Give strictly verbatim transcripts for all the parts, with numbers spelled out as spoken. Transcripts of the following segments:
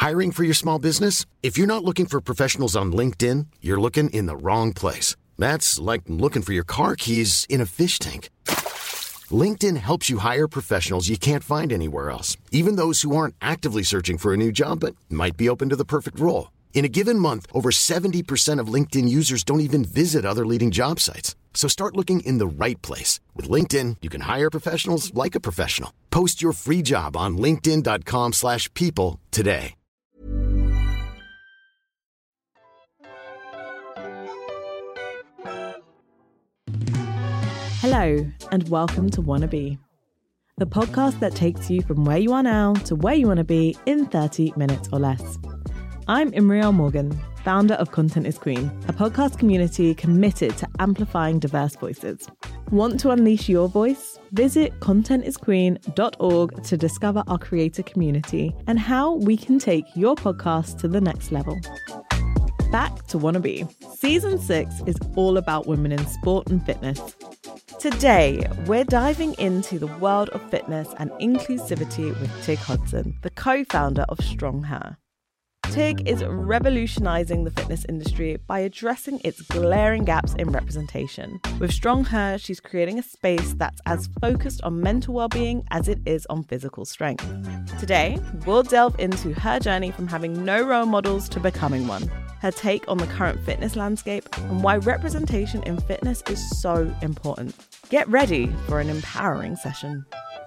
Hiring for your small business? If you're not looking for professionals on LinkedIn, you're looking in the wrong place. That's like looking for your car keys in a fish tank. LinkedIn helps you hire professionals you can't find anywhere else, even those who aren't actively searching for a new job but might be open to the perfect role. In a given month, over seventy percent of LinkedIn users don't even visit other leading job sites. So start looking in the right place. With LinkedIn, you can hire professionals like a professional. Post your free job on linkedin.com slash people today. Hello, and welcome to Wanna Be, the podcast that takes you from where you are now to where you want to be in thirty minutes or less. I'm Imriel Morgan, founder of Content is Queen, a podcast community committed to amplifying diverse voices. Want to unleash your voice? Visit content is queen dot org to discover our creator community and how we can take your podcast to the next level. Back to Wanna Be. Season six is all about women in sport and fitness. Today, we're diving into the world of fitness and inclusivity with Tig Hodson, the co-founder of Strong Her. Tig is revolutionising the fitness industry by addressing its glaring gaps in representation. With Strong Her, she's creating a space that's as focused on mental well-being as it is on physical strength. Today, we'll delve into her journey from having no role models to becoming one, her take on the current fitness landscape, and why representation in fitness is so important. Get ready for an empowering session.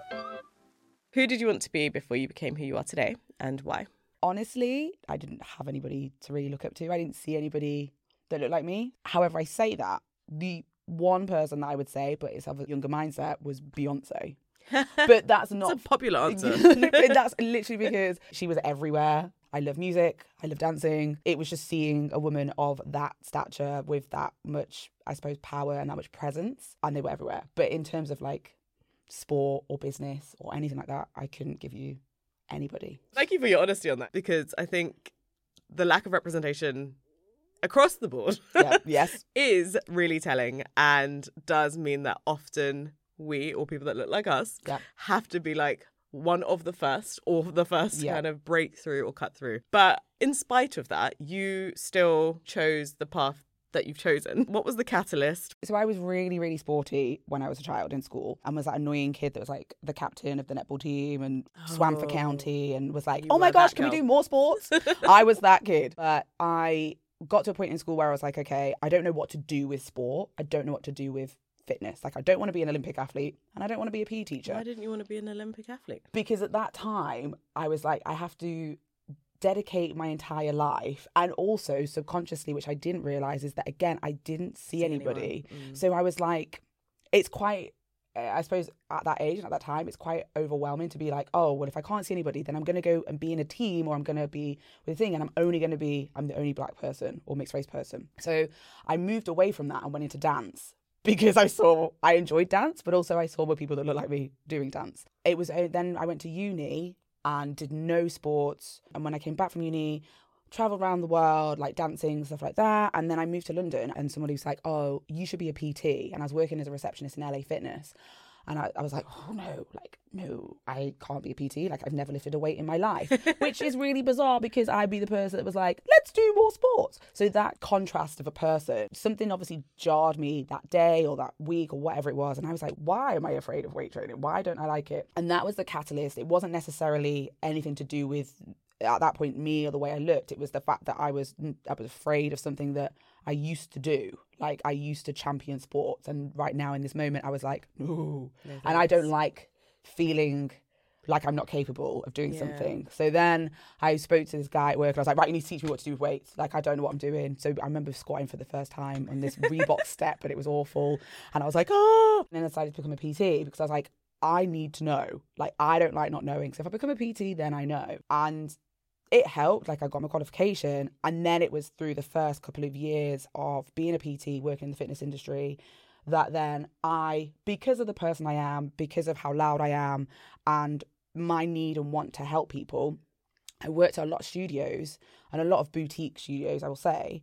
Who did you want to be before you became who you are today, and why? Honestly, I didn't have anybody to really look up to. I didn't see anybody that looked like me. However, I say that, the one person that I would say, but it's of a younger mindset, was Beyonce. But that's not... It's a popular answer. That's literally because she was everywhere. I love music. I love dancing. It was just seeing a woman of that stature with that much, I suppose, power and that much presence. And they were everywhere. But in terms of like sport or business or anything like that, I couldn't give you anybody. Thank you for your honesty on that, because I think the lack of representation across the board yeah, yes. is really telling, and does mean that often we, or people that look like us, yeah. have to be like one of the first or the first yeah. kind of breakthrough or cut through. But in spite of that, you still chose the path that you've chosen. What was the catalyst? So I was really, really sporty when I was a child in school, and was that annoying kid that was like the captain of the netball team and oh, swam for county and was like, oh my gosh, can we do more sports? I was that kid. But I got to a point in school where I was like, okay, I don't know what to do with sport. I don't know what to do with fitness. Like, I don't want to be an Olympic athlete and I don't want to be a P E teacher. Why didn't you want to be an Olympic athlete? Because at that time, I was like, I have to dedicate my entire life, and also subconsciously, which I didn't realize, is that again I didn't see, see anybody. Mm. So I was like, it's quite, I suppose at that age and at that time, it's quite overwhelming to be like, oh well, if I can't see anybody, then I'm going to go and be in a team, or I'm going to be with a thing, and I'm only going to be I'm the only black person or mixed race person. So I moved away from that and went into dance, because I saw I enjoyed dance, but also I saw more people that looked like me doing dance. It was then I went to uni and did no sports. And when I came back from uni, traveled around the world, like dancing, stuff like that. And then I moved to London, and somebody was like, oh, you should be a P T. And I was working as a receptionist in L A Fitness. And I, I was like, oh no, like, no, I can't be a P T. Like, I've never lifted a weight in my life, which is really bizarre, because I'd be the person that was like, let's do more sports. So that contrast of a person, something obviously jarred me that day or that week or whatever it was. And I was like, why am I afraid of weight training? Why don't I like it? And that was the catalyst. It wasn't necessarily anything to do with, at that point, me or the way I looked. It was the fact that I was I was afraid of something that I used to do. Like, I used to champion sports, and right now in this moment I was like, no. no and I don't like feeling like I'm not capable of doing yeah. something. So then I spoke to this guy at work, and I was like, right, you need to teach me what to do with weights. Like, I don't know what I'm doing. So I remember squatting for the first time on this Reebok step, but it was awful. And I was like, oh. And then I decided to become a P T, because I was like, I need to know. Like, I don't like not knowing. So if I become a P T, then I know. And it helped. Like, I got my qualification, and then it was through the first couple of years of being a P T, working in the fitness industry, that then I, because of the person I am, because of how loud I am, and my need and want to help people, I worked at a lot of studios and a lot of boutique studios, I will say.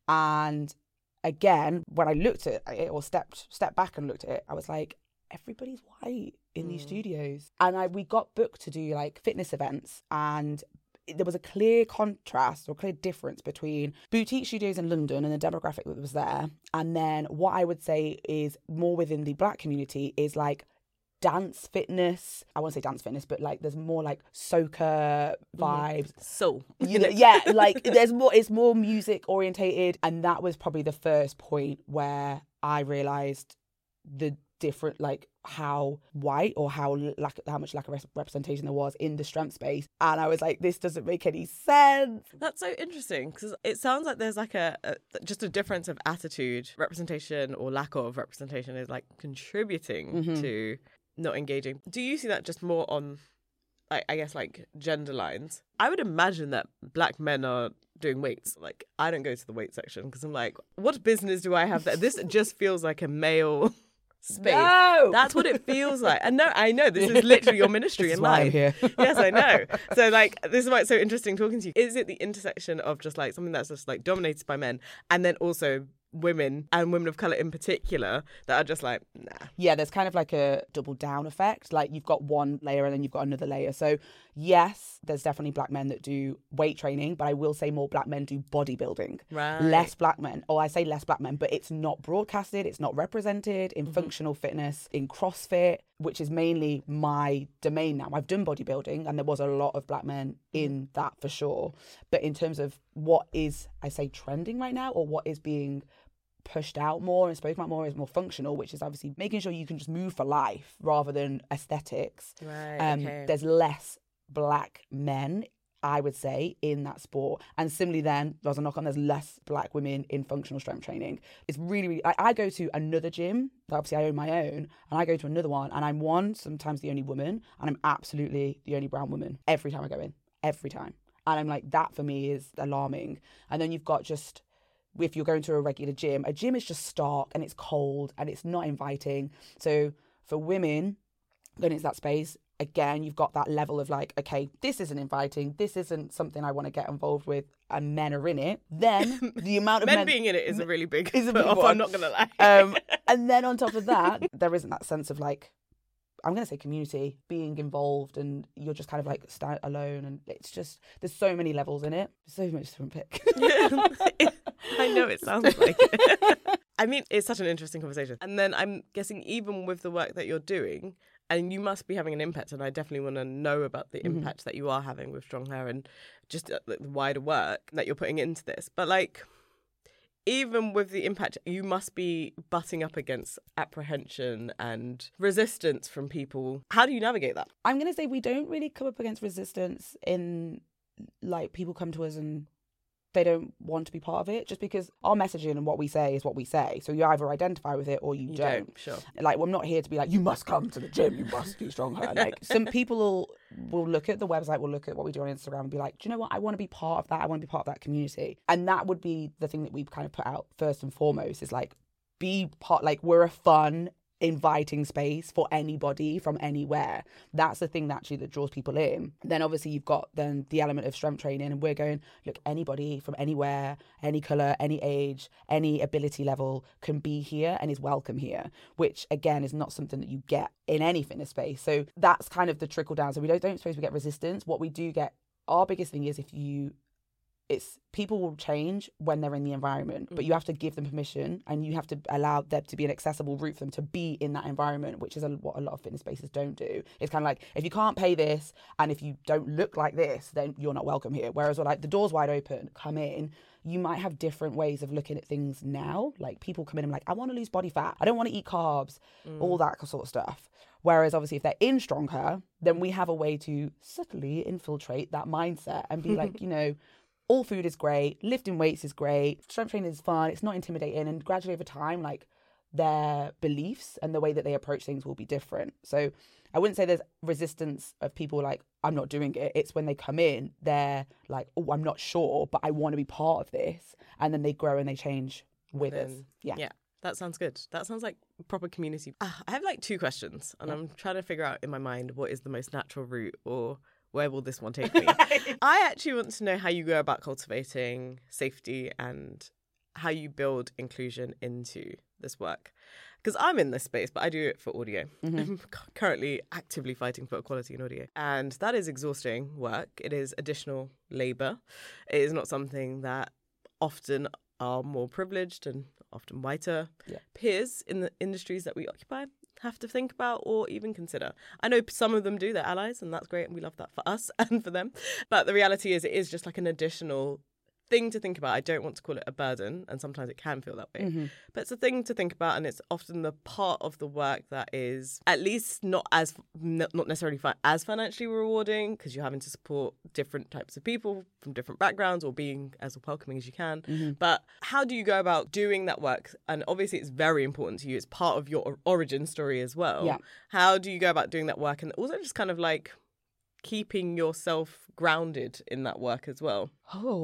And again, when I looked at it or stepped stepped back and looked at it, I was like, everybody's white in mm. these studios. And I we got booked to do like fitness events, and there was a clear contrast or clear difference between boutique studios in London and the demographic that was there. And then what I would say is more within the black community is like dance fitness. I won't say dance fitness, but like there's more like soca vibes. Mm. Soul. You know, yeah, like there's more, it's more music orientated. And that was probably the first point where I realised the different, like how white or how lack, how much lack of representation there was in the strength space. And I was like, this doesn't make any sense. That's so interesting because it sounds like there's like a, a just a difference of attitude. Representation or lack of representation is like contributing mm-hmm. to not engaging. Do you see that just more on, like, I guess, like gender lines? I would imagine that black men are doing weights. Like, I don't go to the weight section because I'm like, what business do I have there? This just feels like a male space. No! That's what it feels like. And no, I know this is literally your ministry in life. Here. Yes, I know. So like, this is why it's so interesting talking to you. Is it the intersection of just like something that's just like dominated by men and then also women and women of colour in particular that are just like, nah. Yeah, there's kind of like a double down effect. Like you've got one layer and then you've got another layer. So yes, there's definitely black men that do weight training, but I will say more black men do bodybuilding. Right. Less black men, or I say less black men, but it's not broadcasted, it's not represented in mm-hmm. functional fitness, in CrossFit, which is mainly my domain now. I've done bodybuilding and there was a lot of black men in that for sure. But in terms of what is, I say, trending right now, or what is being pushed out more and spoken about more is more functional, which is obviously making sure you can just move for life rather than aesthetics. Right, um, okay. There's less black men, I would say, in that sport. And similarly then, there's a knock on, there's less black women in functional strength training. It's really, really, I, I go to another gym, obviously I own my own, and I go to another one and I'm one, sometimes the only woman, and I'm absolutely the only brown woman every time I go in, every time. And I'm like, that for me is alarming. And then you've got just, if you're going to a regular gym, a gym is just stark and it's cold and it's not inviting. So for women going into that space, again, you've got that level of like, okay, this isn't inviting, this isn't something I want to get involved with, and men are in it. Then the amount of men, men being in it is a really big is a put big off, one. I'm not going to lie. Um, and then on top of that, there isn't that sense of like, I'm going to say community, being involved, and you're just kind of like stand alone, and it's just, there's so many levels in it. So much to unpick. I know it sounds like it. I mean, it's such an interesting conversation. And then I'm guessing even with the work that you're doing, and you must be having an impact, and I definitely want to know about the mm-hmm. impact that you are having with Strong Hair and just uh, the wider work that you're putting into this. But like, even with the impact, you must be butting up against apprehension and resistance from people. How do you navigate that? I'm going to say we don't really come up against resistance in, like, people come to us and they don't want to be part of it, just because our messaging and what we say is what we say. So you either identify with it or you, you don't. don't. Sure. Like, well, I'm not here to be like, you must come to the gym, you must do Strong Hair. Like, some people will, will look at the website, will look at what we do on Instagram and be like, do you know what? I want to be part of that. I want to be part of that community. And that would be the thing that we kind of put out first and foremost, is like, be part, like, we're a fun, inviting space for anybody from anywhere. That's the thing that actually that draws people in. Then obviously you've got then the element of strength training, and we're going, look, anybody from anywhere, any colour, any age, any ability level can be here and is welcome here, which again is not something that you get in any fitness space. So that's kind of the trickle down. So we don't, don't suppose we get resistance. What we do get, our biggest thing is if you It's people will change when they're in the environment, but you have to give them permission and you have to allow there to be an accessible route for them to be in that environment, which is a, what a lot of fitness spaces don't do. It's kind of like, if you can't pay this and if you don't look like this, then you're not welcome here. Whereas we're like, the door's wide open, come in. You might have different ways of looking at things now. Like people come in and like, I want to lose body fat. I don't want to eat carbs, mm. all that sort of stuff. Whereas obviously if they're in Strong Hair, then we have a way to subtly infiltrate that mindset and be like, you know, all food is great, lifting weights is great, strength training is fun, it's not intimidating, and gradually over time, like, their beliefs and the way that they approach things will be different. So I wouldn't say there's resistance of people like, I'm not doing it. It's when they come in, they're like, oh, I'm not sure, but I want to be part of this. And then they grow and they change with then, us. Yeah. Yeah. That sounds good. That sounds like proper community. Ah, I have like two questions, and yeah. I'm trying to figure out in my mind what is the most natural route, or where will this one take me? I actually want to know how you go about cultivating safety and how you build inclusion into this work. Because I'm in this space, but I do it for audio. Mm-hmm. I'm currently actively fighting for equality in audio. And that is exhausting work. It is additional labour. It is not something that often our more privileged and often whiter yeah. peers in the industries that we occupy have to think about or even consider. I know some of them do, they're allies, and that's great, and we love that for us and for them. But the reality is it is just like an additional thing to think about. I don't want to call it a burden, and sometimes it can feel that way. Mm-hmm. But it's a thing to think about, and it's often the part of the work that is at least not as not necessarily fi- as financially rewarding, because you're having to support different types of people from different backgrounds or being as welcoming as you can. Mm-hmm. But how do you go about doing that work? And obviously it's very important to you. It's part of your origin story as well. Yeah. How do you go about doing that work, and also just kind of like keeping yourself grounded in that work as well?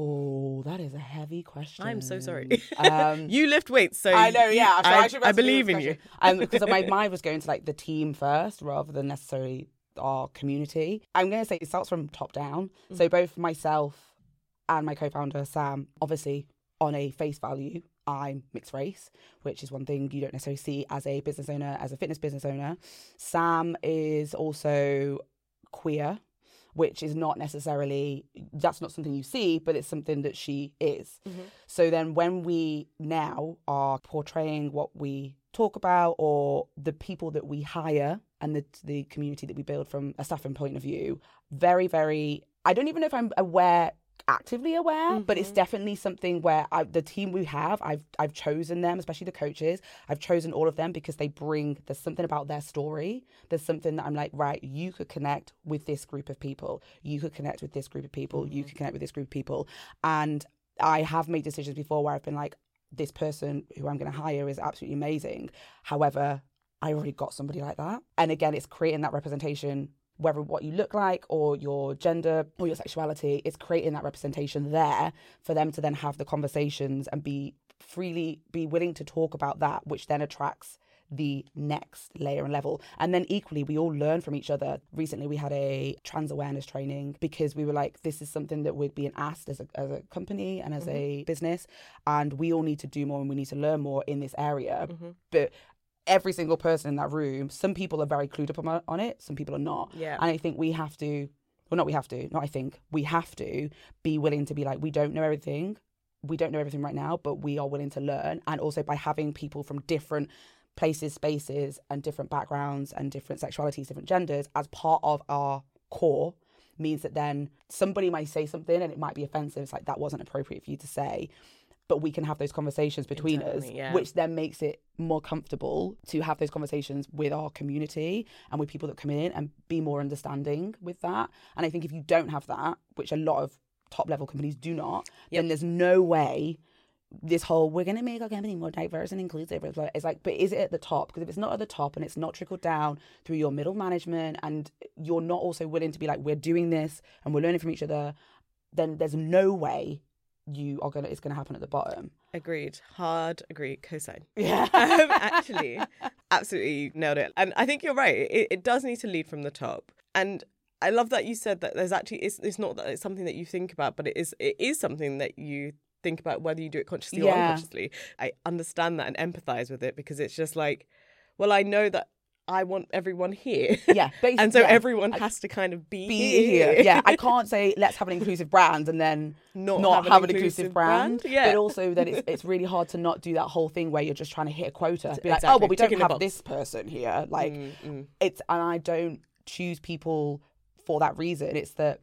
Oh, that is a heavy question. I'm so sorry. Um, you lift weights, so I know. Yeah, so I, I, I believe in you. Because um, my mind was going to like the team first, rather than necessarily our community. I'm going to say it starts from top down. Mm-hmm. So both myself and my co-founder Sam, obviously on a face value, I'm mixed race, which is one thing you don't necessarily see as a business owner, as a fitness business owner. Sam is also queer, which is not necessarily, that's not something you see, but it's something that she is. Mm-hmm. So then when we now are portraying what we talk about, or the people that we hire and the the community that we build from a staffing point of view, very, very, I don't even know if I'm aware, actively aware, mm-hmm. but it's definitely something where I, the team we have, I've I've chosen them, especially the coaches. I've chosen all of them because they bring, there's something about their story. There's something that I'm like, right, you could connect with this group of people. You could connect with this group of people. Mm-hmm. You could connect with this group of people. And I have made decisions before where I've been like, this person who I'm going to hire is absolutely amazing. However, I already got somebody like that. And again, it's creating that representation, whether what you look like or your gender or your sexuality, it's creating that representation there for them to then have the conversations and be freely, be willing to talk about that, which then attracts the next layer and level. And then equally, we all learn from each other. Recently, we had a trans awareness training because we were like, this is something that we're being asked as a, as a company and as mm-hmm. a business, and we all need to do more and we need to learn more in this area. Mm-hmm. But every single person in that room, some people are very clued up on, on it, some people are not. Yeah. And I think we have to, well, not we have to, not I think, we have to be willing to be like, we don't know everything. We don't know everything right now, but we are willing to learn. And also by having people from different places, spaces, and different backgrounds and different sexualities, different genders as part of our core means that then somebody might say something and it might be offensive. It's like, that wasn't appropriate for you to say. But we can have those conversations between Internally, us, yeah. which then makes it more comfortable to have those conversations with our community and with people that come in and be more understanding with that. And I think if you don't have that, which a lot of top level companies do not, yep. then there's no way this whole, we're going to make our company more diverse and inclusive. It's like, but is it at the top? Because if it's not at the top and it's not trickled down through your middle management and you're not also willing to be like, we're doing this and we're learning from each other, then there's no way you are gonna it's gonna happen at the bottom. Agreed. Hard agreed. Cosign. Yeah. um, actually, absolutely nailed it. And I think you're right. It, it does need to lead from the top. And I love that you said that there's actually it's it's not that it's something that you think about, but it is it is something that you think about, whether you do it consciously yeah. or unconsciously. I understand that and empathize with it, because it's just like, well, I know that I want everyone here. Yeah. And so yeah. everyone has to kind of be, be here. here. Yeah. I can't say, let's have an inclusive brand and then not, not have, an have an inclusive, inclusive brand. brand. Yeah. But also that it's, it's really hard to not do that whole thing where you're just trying to hit a quota. Be like, exactly. oh, well, we don't Ticking have this person here. Like, mm, mm. it's, and I don't choose people for that reason. It's that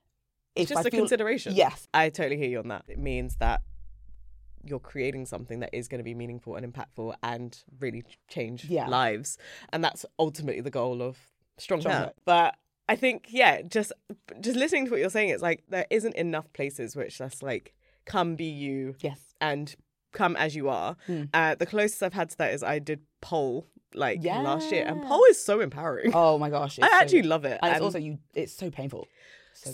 if It's just I a feel, consideration. Yes. I totally hear you on that. It means that you're creating something that is going to be meaningful and impactful and really change yeah. lives. And that's ultimately the goal of Strong, Strong Her. Her. But I think, yeah, just just listening to what you're saying, it's like there isn't enough places which just like, come be you. Yes. And come as you are. Mm. Uh, the closest I've had to that is I did Pole like yeah. last year. And Pole is so empowering. Oh my gosh. I so actually good. love it. And, and it's also, you. it's so painful. So,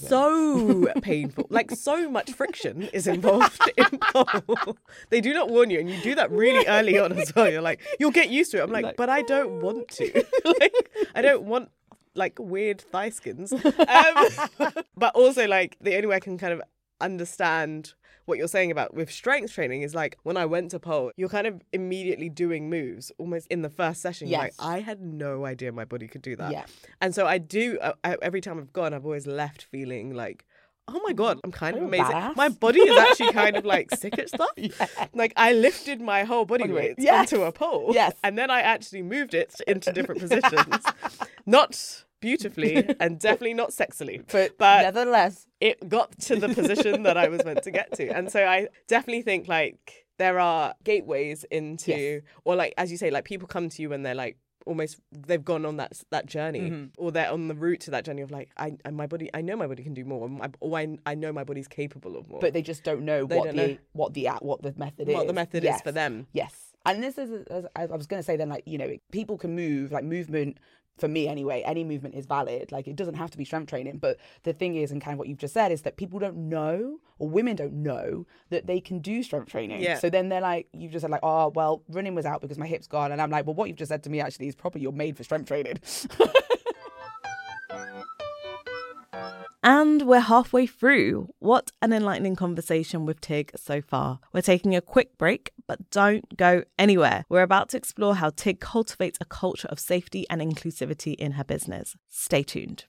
so painful. Like, so much friction is involved in pole. They do not warn you, and you do that really early on as well. You're like, you'll get used to it. I'm like, like but I don't want to. Like, I don't want like weird thigh skins. Um, but also, like, the only way I can kind of understand what you're saying about with strength training is like when I went to pole, you're kind of immediately doing moves almost in the first session. Yes. Like I had no idea my body could do that. Yeah. And so I do, uh, every time I've gone, I've always left feeling like, oh my God, I'm kind of I'm amazing. badass. My body is actually kind of like sick at stuff. Yeah. Like I lifted my whole body Body weight weight. Yes. onto a pole. Yes. And then I actually moved it into different positions. Not beautifully and definitely not sexily. But, But nevertheless, it got to the position that I was meant to get to. And so I definitely think like there are gateways into, Yes. or like, as you say, like people come to you when they're like, almost they've gone on that that journey Mm-hmm. or they're on the route to that journey of like I, I my body I know my body can do more my, or I, I know my body's capable of more, but they just don't know They what don't the know. what the what the method is. what the method Yes. is for them. Yes. And this is, as I was going to say then, like, you know, people can move, like movement, for me anyway, any movement is valid. Like, it doesn't have to be strength training. But the thing is, and kind of what you've just said, is that people don't know, or women don't know, that they can do strength training. Yeah. So then they're like, you've just said like, oh, well, running was out because my hip's gone. And I'm like, well, what you've just said to me actually is probably you're made for strength training. And we're halfway through. What an enlightening conversation with Tig so far. We're taking a quick break, but don't go anywhere. We're about to explore how Tig cultivates a culture of safety and inclusivity in her business. Stay tuned.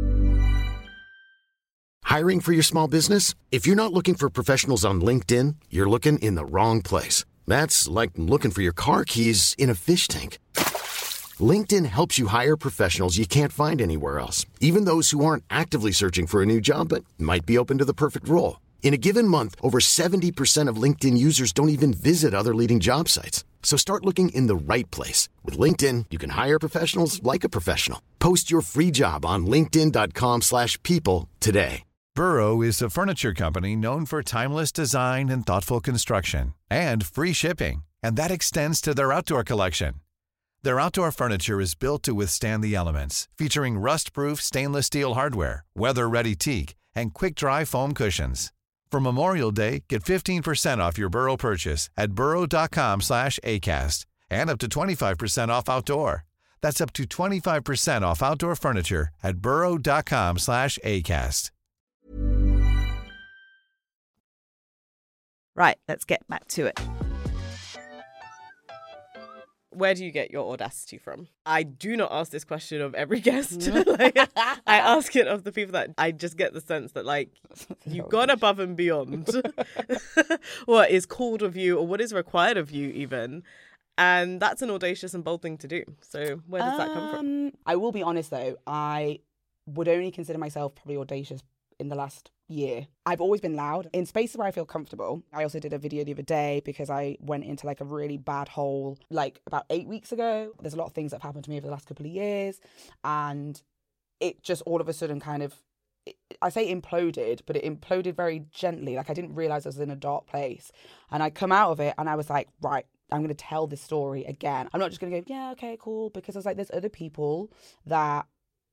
Hiring for your small business? If you're not looking for professionals on LinkedIn, you're looking in the wrong place. That's like looking for your car keys in a fish tank. LinkedIn helps you hire professionals you can't find anywhere else, even those who aren't actively searching for a new job but might be open to the perfect role. In a given month, over seventy percent of LinkedIn users don't even visit other leading job sites. So start looking in the right place. With LinkedIn, you can hire professionals like a professional. Post your free job on linkedin.com slash people today. Burrow is a furniture company known for timeless design and thoughtful construction, and free shipping, and that extends to their outdoor collection. Their outdoor furniture is built to withstand the elements, featuring rust-proof stainless steel hardware, weather-ready teak, and quick-dry foam cushions. For Memorial Day, get fifteen percent off your Burrow purchase at burrow.com slash ACAST and up to twenty-five percent off outdoor. That's up to twenty-five percent off outdoor furniture at burrow.com slash ACAST. Right, let's get back to it. Where do you get your audacity from? I do not ask this question of every guest. Like, I ask it of the people that I just get the sense that, like, you've gone above and beyond what is called of you or what is required of you even. And that's an audacious and bold thing to do. So where does that come from? Um, I will be honest, though. I would only consider myself probably audacious in the last year. I've always been loud in spaces where I feel comfortable. I also did a video the other day because I went into like a really bad hole like about eight weeks ago. There's a lot of things that have happened to me over the last couple of years, and it just all of a sudden kind of, I say imploded, but it imploded very gently. Like I didn't realize I was in a dark place, and I come out of it and I was like, right, I'm going to tell this story again. I'm not just going to go, yeah, okay, cool, because I was like, there's other people that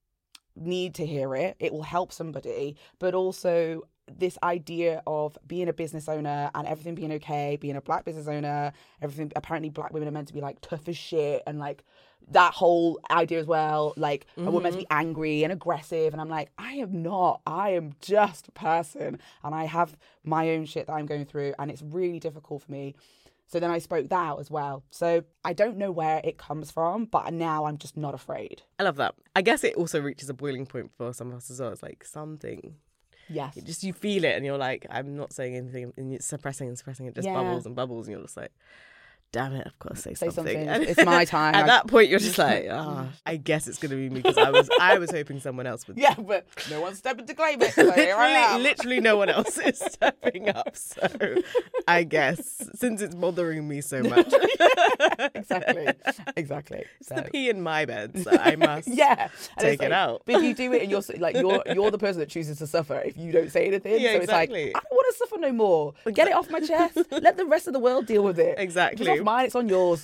need to hear it. It will help somebody. But also this idea of being a business owner and everything being okay, being a black business owner, everything, apparently black women are meant to be like tough as shit, and like that whole idea as well, like mm-hmm. we're meant to be angry and aggressive, and I'm like, I am not. I am just a person, and I have my own shit that I'm going through, and it's really difficult for me. So then I spoke that out as well. So I don't know where it comes from, but now I'm just not afraid. I love that. I guess it also reaches a boiling point for some of us as well. It's like something. Yes. It just you feel it and you're like, I'm not saying anything, and you're suppressing and suppressing. It just Yeah. bubbles and bubbles, and you're just like, damn it, I've got to say, Say something. something. And It's my time. At I- that point, you're just like, ah, oh, I guess it's going to be me because I was I was hoping someone else would. Yeah, but no one's stepping to claim it. So here I literally, am. literally no one else is stepping up. So I guess since it's bothering me so much. exactly. Exactly. It's So- the pee in my bed, so I must yeah, and take it's it like, out. But if you do it, and you're s- like you're you're the person that chooses to suffer if you don't say anything. Yeah, so exactly. it's like I don't want to suffer no more. Get it off my chest. Let the rest of the world deal with it. Exactly. It's off mine. It's on yours.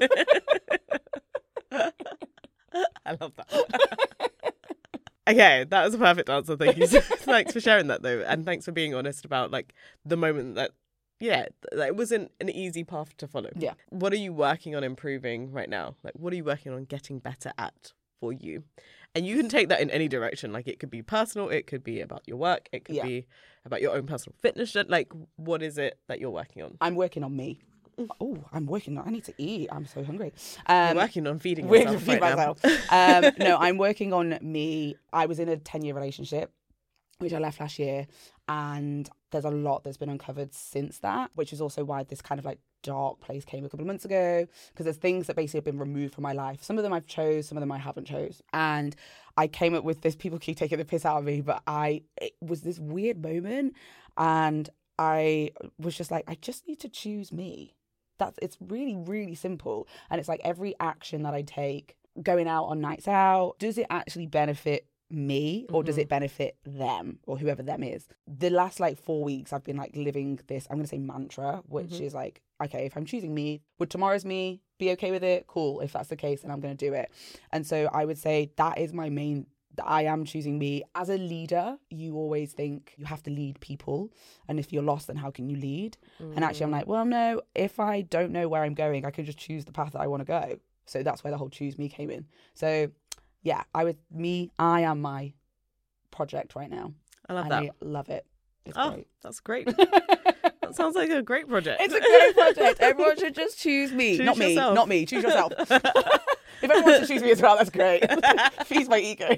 I love that. Okay, that was a perfect answer. Thank you. Thanks for sharing that, though, and thanks for being honest about like the moment that, yeah, that it wasn't an easy path to follow. Yeah. What are you working on improving right now? Like, what are you working on getting better at for you. And you can take that in any direction. Like, it could be personal, it could be about your work, it could Yeah. be about your own personal fitness. Like, what is it that you're working on? I'm working on me. Oh, I'm working on, I need to eat. I'm so hungry. Um, You're working on feeding With yourself feed right now. myself. um, no, I'm working on me. I was in a ten-year relationship, which I left last year, and there's a lot that's been uncovered since that, which is also why this kind of like dark place came a couple of months ago, because there's things that basically have been removed from my life. Some of them I've chose, some of them I haven't chose. And I came up with this, people keep taking the piss out of me, but I, it was this weird moment, and I was just like, I just need to choose me. That's, it's really, really simple. And it's like every action that I take, going out on nights out, does it actually benefit me or does it benefit them or whoever them is? The last like four weeks I've been like living this, I'm going to say mantra, which mm-hmm. is like, okay, if I'm choosing me, would tomorrow's me be okay with it? Cool. If that's the case, then I'm going to do it. And so I would say that is my main, I am choosing me. As a leader, you always think you have to lead people. And if you're lost, then how can you lead? Mm. And actually I'm like, well, no, if I don't know where I'm going, I can just choose the path that I want to go. So that's where the whole choose me came in. So yeah, I would, me, I am my project right now. I love and that. I love it. It's oh, great. That's great. That sounds like a great project. It's a great project. Everyone should just choose me. Choose not yourself. me. Not me. Choose yourself. If everyone wants to choose me as well, that's great. Feeds my ego.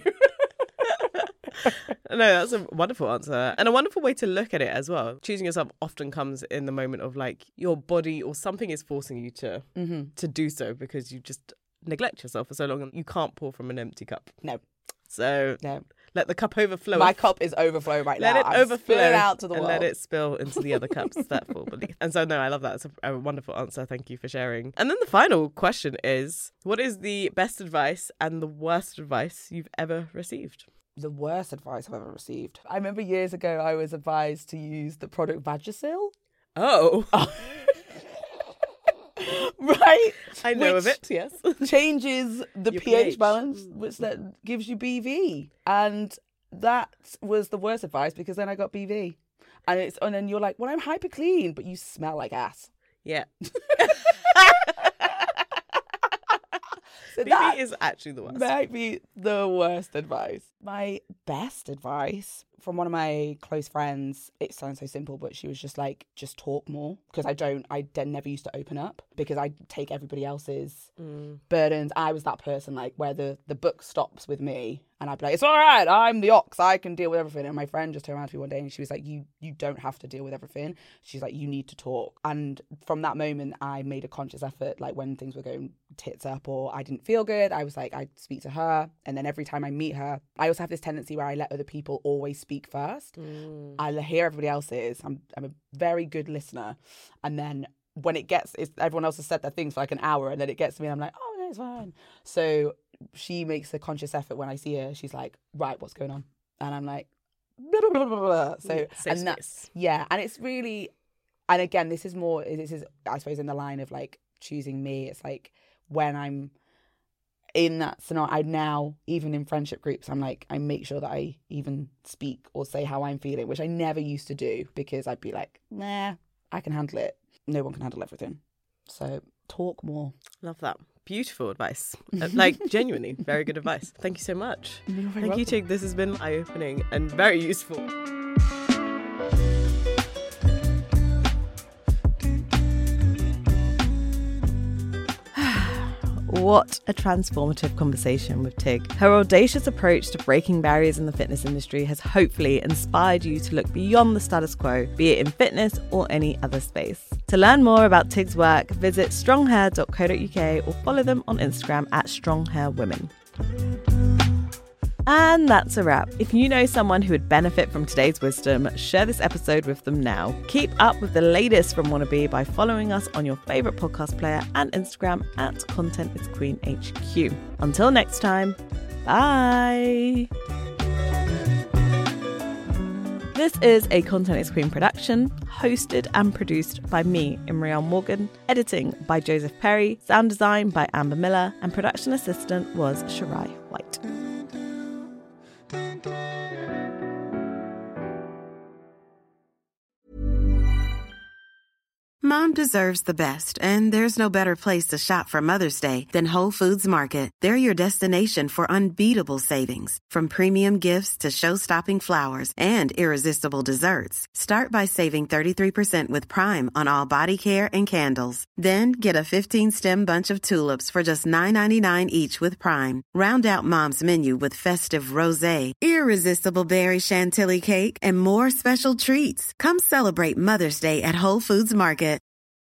No, that's a wonderful answer and a wonderful way to look at it as well. Choosing yourself often comes in the moment of like your body or something is forcing you to mm-hmm. to do so because you just neglect yourself for so long and you can't pour from an empty cup. No. So no. Let the cup overflow. My cup is overflowing right let now. Let it I'm overflow spilling out to the and world. let it spill into the other cups that fall beneath. And so, no, I love that. It's a, a wonderful answer. Thank you for sharing. And then the final question is, what is the best advice and the worst advice you've ever received? The worst advice I've ever received. I remember years ago I was advised to use the product Vagisil. Oh. Right? I know which of it, yes. changes the Your pH, pH balance, which that gives you B V. And that was the worst advice because then I got B V. And it's and then you're like, well, I'm hyper clean, but you smell like ass. Yeah. So B V that is actually the worst. Might be the worst advice. My best advice from one of my close friends, it sounds so simple, but she was just like, just talk more. Because I don't, I then never used to open up because I take everybody else's mm. burdens. I was that person like where the, the book stops with me and I'd be like, it's all right, I'm the ox, I can deal with everything. And my friend just turned around to me one day and she was like, you you don't have to deal with everything. She's like, you need to talk. And from that moment, I made a conscious effort, like when things were going tits up or I didn't feel good, I was like, I'd speak to her. And then every time I meet her, I also have this tendency where I let other people always speak first. Mm. I hear everybody else's. I'm I'm a very good listener. And then when it gets, it's, everyone else has said their things for like an hour and then it gets to me and I'm like, oh, no, it's fine. So she makes a conscious effort when I see her. She's like, right, what's going on? And I'm like, blah, blah, blah, blah, blah. So, Safe and that's, yeah. And it's really, and again, this is more, this is, I suppose, in the line of like choosing me. It's like when I'm in that scenario, I now, even in friendship groups, I'm like, I make sure that I even speak or say how I'm feeling, which I never used to do because I'd be like, nah, I can handle it. No one can handle everything. So talk more. Love that. Beautiful advice. Like, genuinely, very good advice. Thank you so much. You're very Thank welcome. you, Tig. This has been eye-opening and very useful. What a transformative conversation with Tig. Her audacious approach to breaking barriers in the fitness industry has hopefully inspired you to look beyond the status quo, be it in fitness or any other space. To learn more about Tig's work, visit strong hair dot co dot uk or follow them on Instagram at stronghairwomen. And that's a wrap. If you know someone who would benefit from today's wisdom, share this episode with them now. Keep up with the latest from Wannabe by following us on your favourite podcast player and Instagram at Content is Queen H Q. Until next time, bye! This is a Content is Queen production, hosted and produced by me, Imriel Morgan, editing by Joseph Perry, sound design by Amber Miller, and production assistant was Shirai White. Mom deserves the best, and there's no better place to shop for Mother's Day than Whole Foods Market. They're your destination for unbeatable savings, from premium gifts to show-stopping flowers and irresistible desserts. Start by saving thirty-three percent with Prime on all body care and candles. Then get a fifteen-stem bunch of tulips for just nine ninety-nine each with Prime. Round out Mom's menu with festive rosé, irresistible berry chantilly cake, and more special treats. Come celebrate Mother's Day at Whole Foods Market.